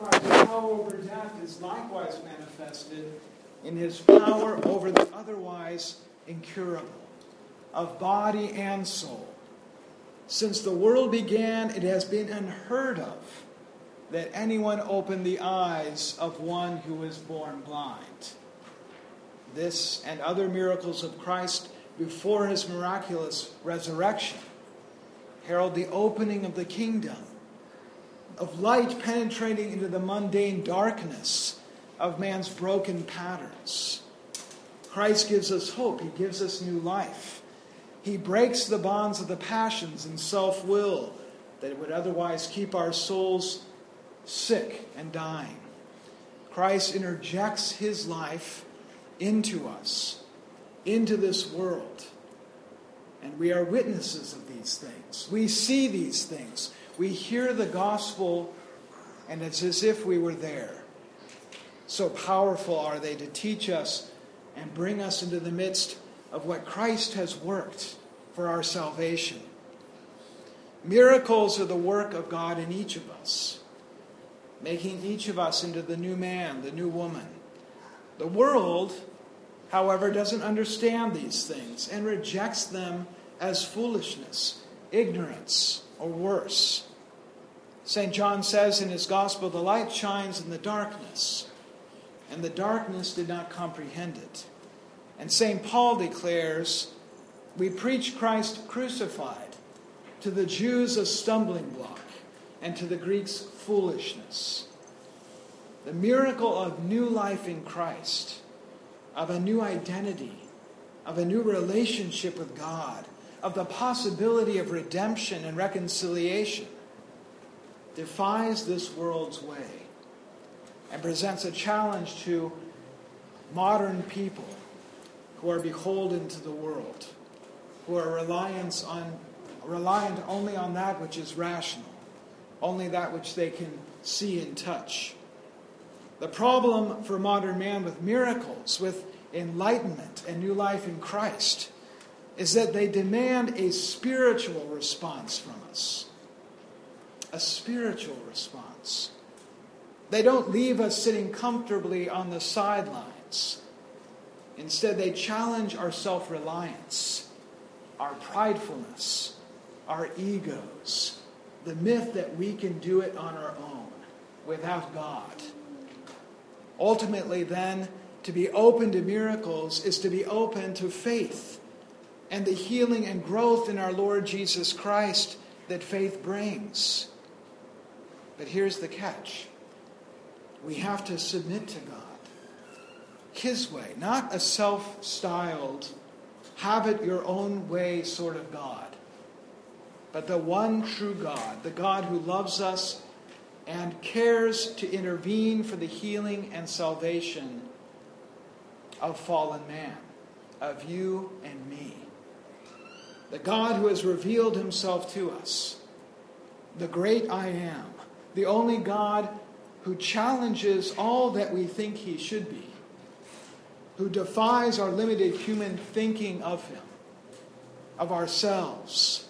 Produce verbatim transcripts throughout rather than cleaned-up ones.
Christ's power over death is likewise manifested in his power over the otherwise incurable, of body and soul. Since the world began, it has been unheard of that anyone opened the eyes of one who was born blind. This and other miracles of Christ before his miraculous resurrection herald the opening of the kingdom, of light penetrating into the mundane darkness of man's broken patterns. Christ gives us hope. He gives us new life. He breaks the bonds of the passions and self-will that would otherwise keep our souls sick and dying. Christ interjects his life into us, into this world. And we are witnesses of these things. We see these things. We hear the gospel, and it's as if we were there. So powerful are they to teach us and bring us into the midst of what Christ has worked for our salvation. Miracles are the work of God in each of us, making each of us into the new man, the new woman. The world, however, doesn't understand these things and rejects them as foolishness, ignorance, or worse. Saint John says in his gospel, the light shines in the darkness, and the darkness did not comprehend it. And Saint Paul declares, we preach Christ crucified, to the Jews a stumbling block, and to the Greeks foolishness. The miracle of new life in Christ, of a new identity, of a new relationship with God, of the possibility of redemption and reconciliation, defies this world's way and presents a challenge to modern people who are beholden to the world, who are reliant on, reliant only on that which is rational, only that which they can see and touch. The problem for modern man with miracles, with enlightenment and new life in Christ, is that they demand a spiritual response from us. A spiritual response. They don't leave us sitting comfortably on the sidelines. Instead, they challenge our self-reliance, our pridefulness, our egos, the myth that we can do it on our own, without God. Ultimately, then, to be open to miracles is to be open to faith and the healing and growth in our Lord Jesus Christ that faith brings. But here's the catch. We have to submit to God, his way, not a self-styled, have it your own way sort of God, but the one true God, the God who loves us and cares to intervene for the healing and salvation of fallen man, of you and me. The God who has revealed himself to us, the great I am, the only God who challenges all that we think he should be, who defies our limited human thinking of him, of ourselves,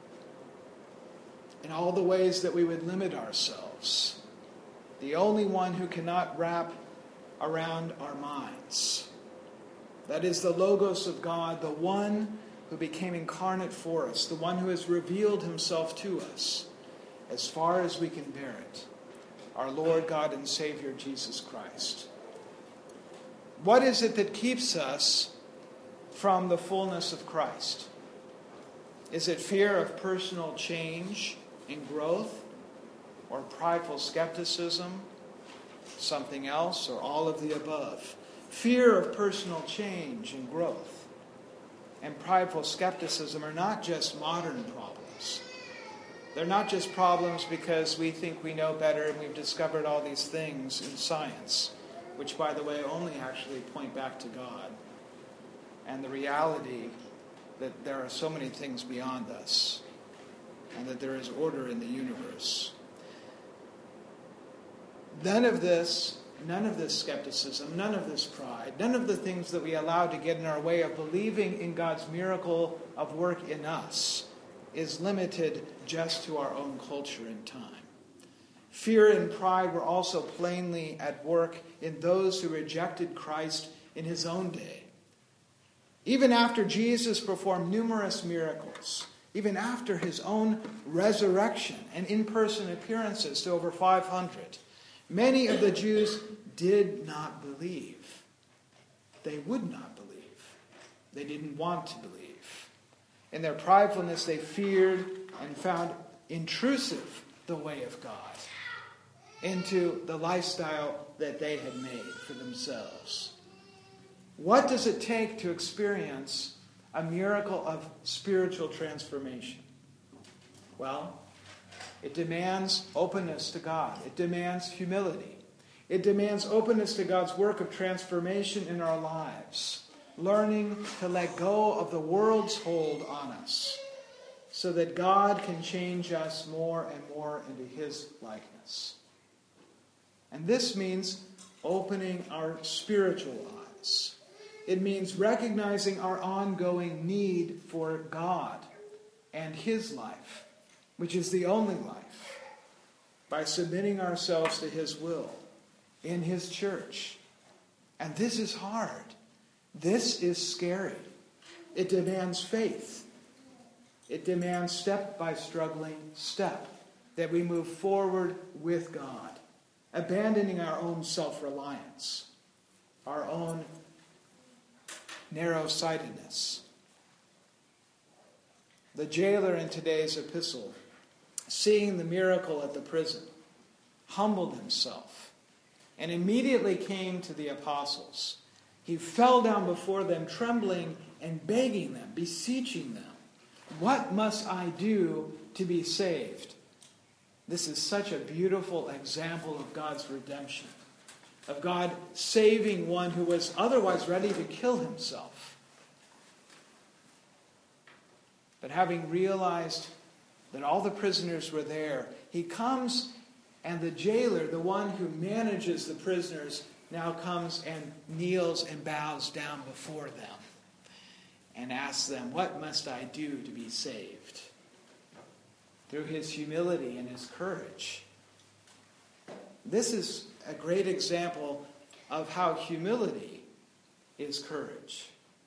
in all the ways that we would limit ourselves, the only one who cannot wrap around our minds. That is the Logos of God, the one who became incarnate for us, the one who has revealed himself to us as far as we can bear it, our Lord God and Savior Jesus Christ. What is it that keeps us from the fullness of Christ? Is it fear of personal change and growth, or prideful skepticism, something else, or all of the above? Fear of personal change and growth and prideful skepticism are not just modern problems. They're not just problems because we think we know better and we've discovered all these things in science, which, by the way, only actually point back to God and the reality that there are so many things beyond us and that there is order in the universe. None of this, none of this skepticism, none of this pride, none of the things that we allow to get in our way of believing in God's miracle of work in us is limited just to our own culture and time. Fear and pride were also plainly at work in those who rejected Christ in his own day. Even after Jesus performed numerous miracles, even after his own resurrection and in-person appearances to over five hundred, many of the Jews did not believe. They would not believe. They didn't want to believe. In their pridefulness, they feared and found intrusive the way of God into the lifestyle that they had made for themselves. What does it take to experience a miracle of spiritual transformation? Well, it demands openness to God. It demands humility. It demands openness to God's work of transformation in our lives, learning to let go of the world's hold on us so that God can change us more and more into his likeness. And this means opening our spiritual eyes. It means recognizing our ongoing need for God and his life, which is the only life, by submitting ourselves to his will in his church. And this is hard. This is scary. It demands faith. It demands step by struggling step that we move forward with God, abandoning our own self-reliance, our own narrow-sightedness. The jailer in today's epistle, seeing the miracle at the prison, humbled himself and immediately came to the apostles. He fell down before them, trembling and begging them, beseeching them, "What must I do to be saved?" This is such a beautiful example of God's redemption, of God saving one who was otherwise ready to kill himself. But having realized that all the prisoners were there, he comes, and the jailer, the one who manages the prisoners, now comes and kneels and bows down before them and asks them, "What must I do to be saved?" Through his humility and his courage. This is a great example of how humility is courage.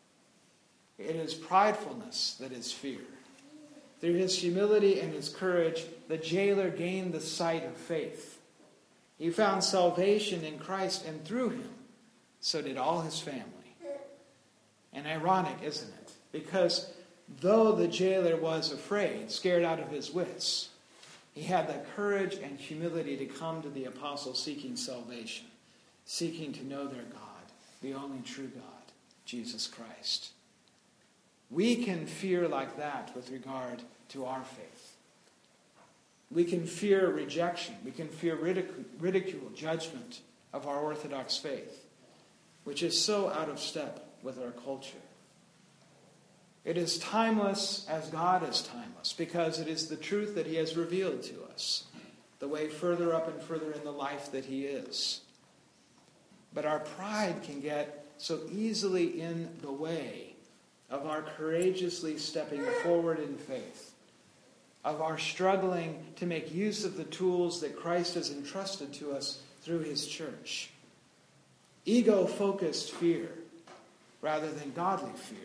It is pridefulness that is fear. Through his humility and his courage, the jailer gained the sight of faith. He found salvation in Christ, and through him, so did all his family. And ironic, isn't it? Because though the jailer was afraid, scared out of his wits, he had the courage and humility to come to the apostles seeking salvation, seeking to know their God, the only true God, Jesus Christ. We can fear like that with regard to our faith. We can fear rejection. We can fear ridicule, ridicule, judgment of our Orthodox faith, which is so out of step with our culture. It is timeless as God is timeless, because it is the truth that he has revealed to us, the way further up and further in the life that he is. But our pride can get so easily in the way of our courageously stepping forward in faith, of our struggling to make use of the tools that Christ has entrusted to us through his church. Ego-focused fear, rather than godly fear,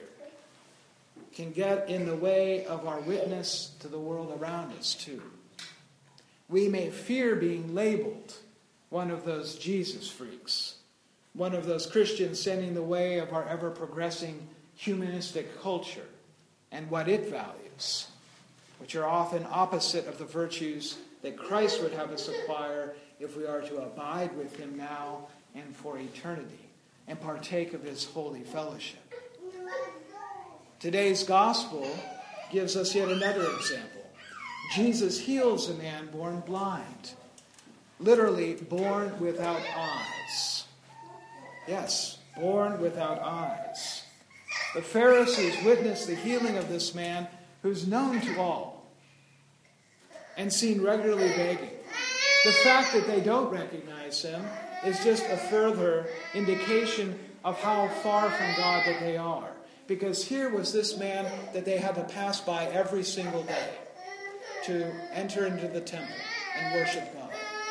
can get in the way of our witness to the world around us too. We may fear being labeled one of those Jesus freaks, one of those Christians standing in the way of our ever-progressing humanistic culture and what it values, which are often opposite of the virtues that Christ would have us acquire if we are to abide with him now and for eternity and partake of his holy fellowship. Today's gospel gives us yet another example. Jesus heals a man born blind, literally born without eyes. Yes, born without eyes. The Pharisees witnessed the healing of this man who's known to all and seen regularly begging. The fact that they don't recognize him is just a further indication of how far from God that they are. Because here was this man that they had to pass by every single day to enter into the temple and worship God.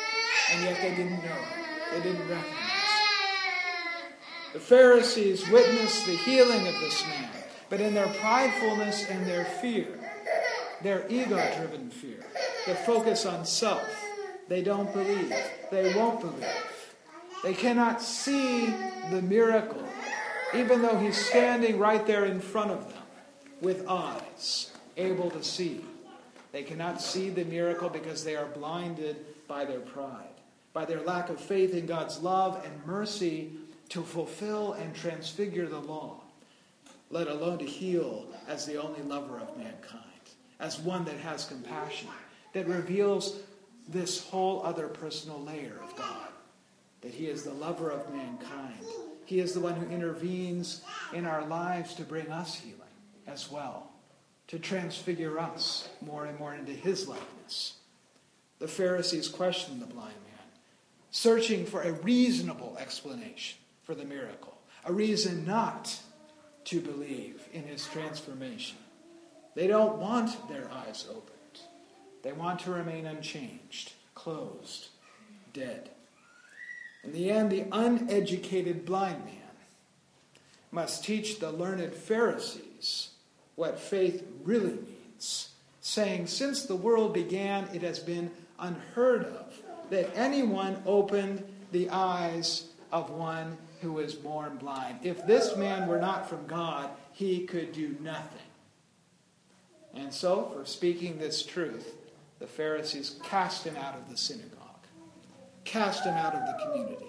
and yet they didn't know it. They didn't recognize it. The Pharisees witnessed the healing of this man, but in their pridefulness and their fear, their ego-driven fear, the focus on self, they don't believe. They won't believe. They cannot see the miracle, even though he's standing right there in front of them with eyes, able to see. They cannot see the miracle because they are blinded by their pride, by their lack of faith in God's love and mercy to fulfill and transfigure the law, let alone to heal as the only lover of mankind, as one that has compassion, that reveals this whole other personal layer of God, that he is the lover of mankind. He is the one who intervenes in our lives to bring us healing as well, to transfigure us more and more into his likeness. The Pharisees questioned the blind man, searching for a reasonable explanation for the miracle, a reason not to believe in his transformation. They don't want their eyes opened. They want to remain unchanged, closed, dead. In the end, the uneducated blind man must teach the learned Pharisees what faith really means, saying, since the world began, it has been unheard of that anyone opened the eyes of one who was born blind. If this man were not from God, he could do nothing. And so, for speaking this truth, the Pharisees cast him out of the synagogue, cast him out of the community.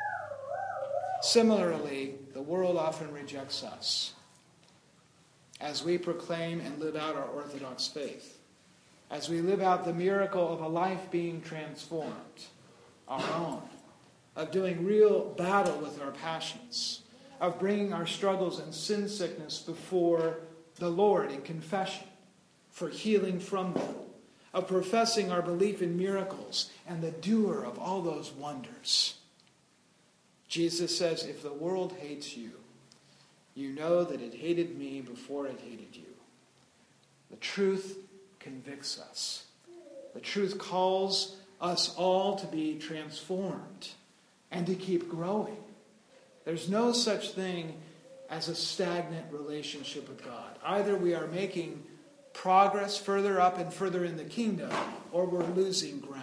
Similarly, the world often rejects us as we proclaim and live out our Orthodox faith, as we live out the miracle of a life being transformed, our own, of doing real battle with our passions, of bringing our struggles and sin sickness before the Lord in confession for healing from them, of professing our belief in miracles and the doer of all those wonders. Jesus says, if the world hates you, you know that it hated me before it hated you. The truth convicts us. The truth calls us all to be transformed and to keep growing. There's no such thing as a stagnant relationship with God. Either we are making progress further up and further in the kingdom, or we're losing ground.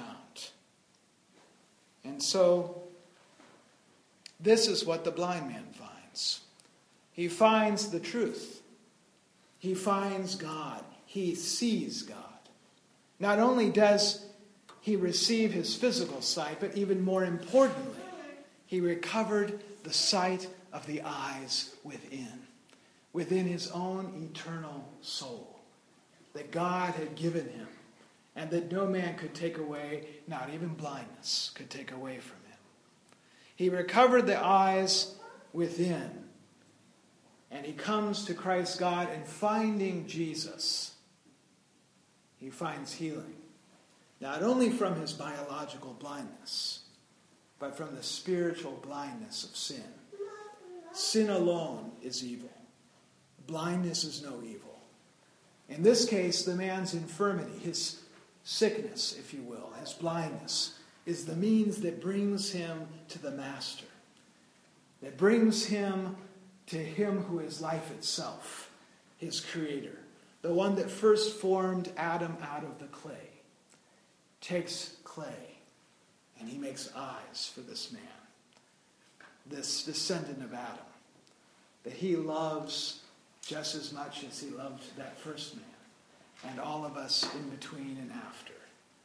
And so, this is what the blind man finds. He finds the truth. He finds God. He sees God. Not only does he receive his physical sight, but even more importantly, he recovered the sight of the eyes within, within his own eternal soul that God had given him, and that no man could take away, not even blindness could take away from him. He recovered the eyes within, and he comes to Christ God, and finding Jesus, he finds healing, not only from his biological blindness, but from the spiritual blindness of sin. Sin alone is evil. Blindness is no evil. In this case, the man's infirmity, his sickness, if you will, his blindness, is the means that brings him to the Master, that brings him to him who is life itself, his Creator, the one that first formed Adam out of the clay, takes clay, and he makes eyes for this man, this descendant of Adam, that he loves just as much as he loved that first man, and all of us in between and after.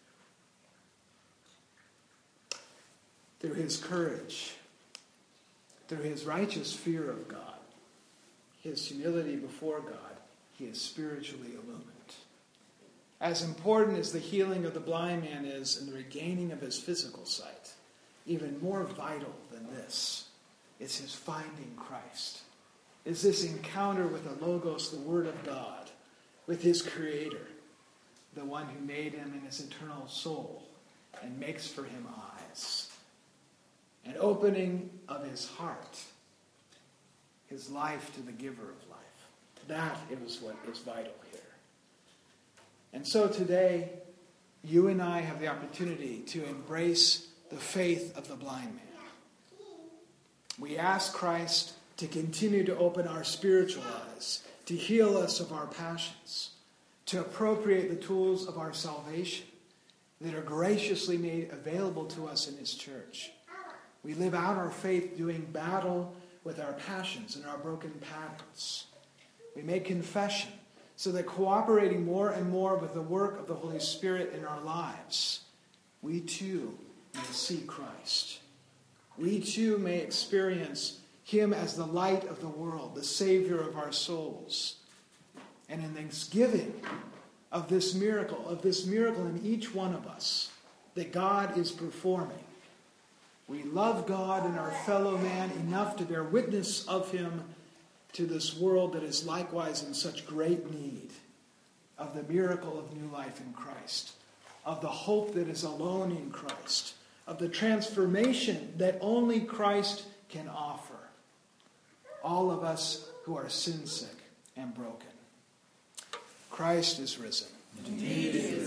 Through his courage, through his righteous fear of God, his humility before God, he is spiritually illumined. As important as the healing of the blind man is and the regaining of his physical sight, even more vital than this is his finding Christ. Is this encounter with the Logos, the Word of God, with his Creator, the one who made him in his eternal soul and makes for him eyes, an opening of his heart, his life to the giver of life. That is what is vital here. And so today, you and I have the opportunity to embrace the faith of the blind man. We ask Christ to continue to open our spiritual eyes, to heal us of our passions, to appropriate the tools of our salvation that are graciously made available to us in his church. We live out our faith doing battle with our passions and our broken patterns. We make confession so that cooperating more and more with the work of the Holy Spirit in our lives, we too may see Christ. We too may experience him as the light of the world, the Savior of our souls. And in thanksgiving of this miracle, of this miracle in each one of us that God is performing, we love God and our fellow man enough to bear witness of him to this world that is likewise in such great need of the miracle of new life in Christ, of the hope that is alone in Christ, of the transformation that only Christ can offer. All of us who are sin sick and broken. Christ is risen. Indeed.